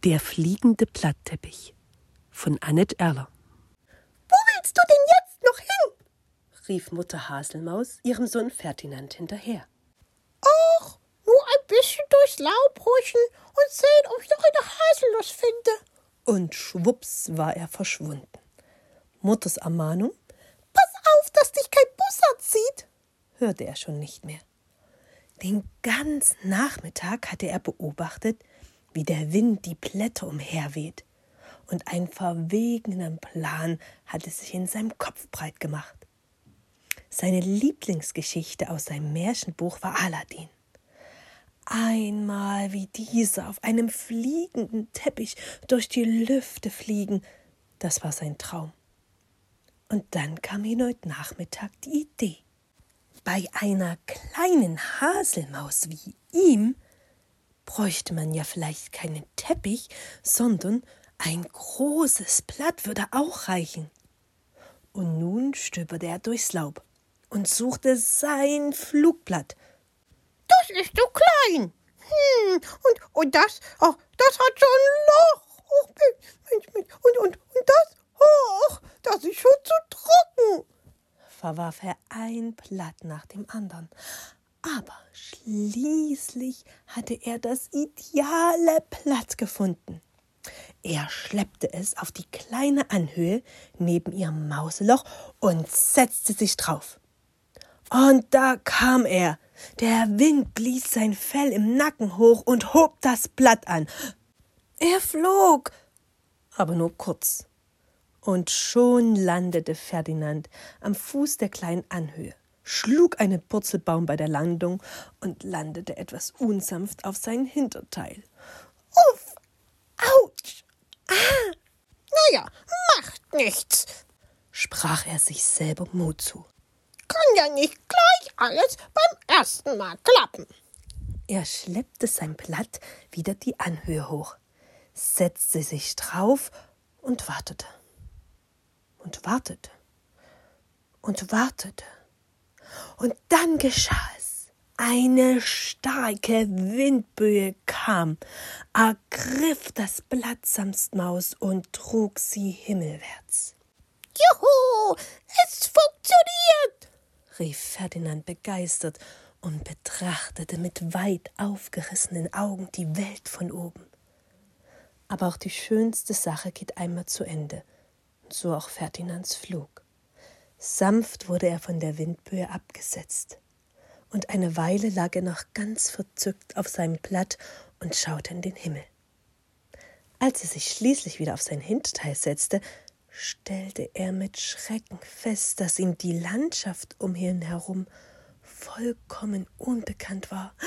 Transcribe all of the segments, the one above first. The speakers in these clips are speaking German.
Der fliegende Blattteppich von Annette Erler. Wo willst du denn jetzt noch hin? Rief Mutter Haselmaus ihrem Sohn Ferdinand hinterher. Ach, nur ein bisschen durchs Laub huschen und sehen, ob ich noch eine Haselnuss finde. Und schwupps war er verschwunden. Mutters Ermahnung, pass auf, dass dich kein Bussard sieht, hörte er schon nicht mehr. Den ganzen Nachmittag hatte er beobachtet, wie der Wind die Blätter umherweht, und ein verwegener Plan hatte sich in seinem Kopf breit gemacht. Seine Lieblingsgeschichte aus seinem Märchenbuch war Aladdin. Einmal wie dieser auf einem fliegenden Teppich durch die Lüfte fliegen, das war sein Traum. Und dann kam ihm heute Nachmittag die Idee. Bei einer kleinen Haselmaus wie ihm bräuchte man ja vielleicht keinen Teppich, sondern ein großes Blatt würde auch reichen. Und nun stöberte er durchs Laub und suchte sein Flugblatt. Das ist so klein. Und das hat so ein Loch. Oh, Mensch. Und das? Oh, das ist schon zu trocken. Verwarf er ein Blatt nach dem anderen. Aber schließlich hatte er das ideale Blatt gefunden. Er schleppte es auf die kleine Anhöhe neben ihrem Mauseloch und setzte sich drauf. Und da kam er. Der Wind blies sein Fell im Nacken hoch und hob das Blatt an. Er flog, aber nur kurz. Und schon landete Ferdinand am Fuß der kleinen Anhöhe, schlug einen Purzelbaum bei der Landung und landete etwas unsanft auf sein Hinterteil. Uff, ouch, naja, macht nichts, sprach er sich selber Mut zu. Kann ja nicht gleich alles beim ersten Mal klappen. Er schleppte sein Blatt wieder die Anhöhe hoch, setzte sich drauf und wartete. Und wartete. Und wartete. Und dann geschah es. Eine starke Windböe kam, ergriff das Blatt samt Maus und trug sie himmelwärts. Juhu, es funktioniert, rief Ferdinand begeistert und betrachtete mit weit aufgerissenen Augen die Welt von oben. Aber auch die schönste Sache geht einmal zu Ende, und so auch Ferdinands Flug. Sanft wurde er von der Windböe abgesetzt, und eine Weile lag er noch ganz verzückt auf seinem Blatt und schaute in den Himmel. Als er sich schließlich wieder auf sein Hinterteil setzte, stellte er mit Schrecken fest, dass ihm die Landschaft um ihn herum vollkommen unbekannt war.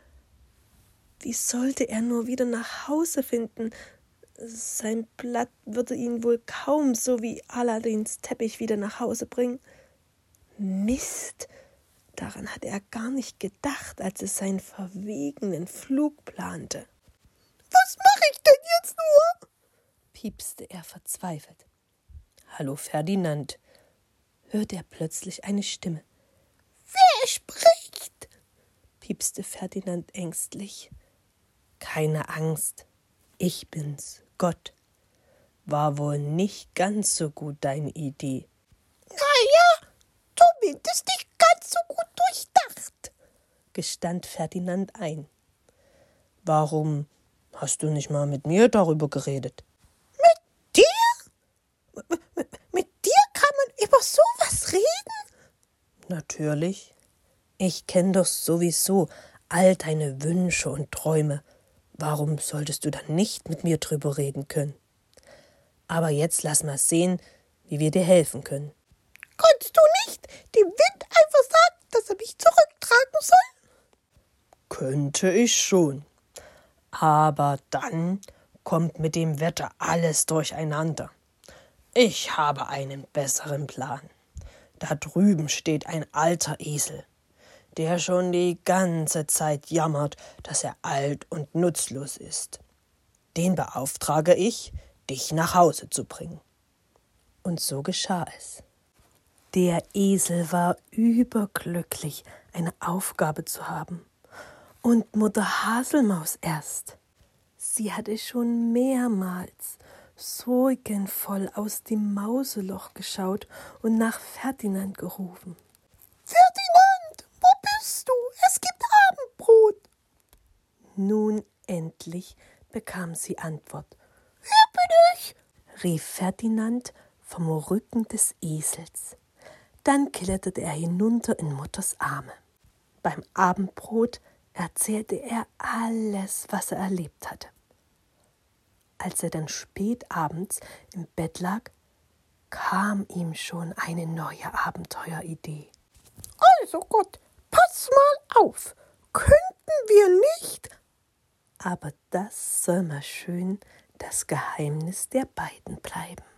Wie sollte er nur wieder nach Hause finden? Sein Blatt würde ihn wohl kaum so wie Aladdins Teppich wieder nach Hause bringen. Mist, daran hatte er gar nicht gedacht, als er seinen verwegenen Flug plante. Was mache ich denn jetzt nur? Piepste er verzweifelt. »Hallo Ferdinand«, hörte er plötzlich eine Stimme. »Wer spricht?« piepste Ferdinand ängstlich. »Keine Angst, ich bin's, Gott. War wohl nicht ganz so gut deine Idee.« »Naja, zumindest nicht ganz so gut durchdacht«, gestand Ferdinand ein. »Warum hast du nicht mal mit mir darüber geredet?« »Mit dir? Mit dir kann man über sowas reden?« »Natürlich. Ich kenne doch sowieso all deine Wünsche und Träume. Warum solltest du dann nicht mit mir drüber reden können? Aber jetzt lass mal sehen, wie wir dir helfen können.« »Kannst du nicht dem Wind einfach sagen, dass er mich zurücktragen soll?« »Könnte ich schon. Aber dann kommt mit dem Wetter alles durcheinander. Ich habe einen besseren Plan. Da drüben steht ein alter Esel, der schon die ganze Zeit jammert, dass er alt und nutzlos ist. Den beauftrage ich, dich nach Hause zu bringen.« Und so geschah es. Der Esel war überglücklich, eine Aufgabe zu haben. Und Mutter Haselmaus erst. Sie hatte schon mehrmals sorgenvoll aus dem Mauseloch geschaut und nach Ferdinand gerufen. Ferdinand, wo bist du? Es gibt Abendbrot. Nun endlich bekam sie Antwort. Hier bin ich, Rief Ferdinand vom Rücken des Esels. Dann kletterte er hinunter in Mutters Arme. Beim Abendbrot erzählte er alles, was er erlebt hatte. Als er dann spät abends im Bett lag, kam ihm schon eine neue Abenteueridee. Also Gott, pass mal auf. Könnten wir nicht? Aber das soll mal schön das Geheimnis der beiden bleiben.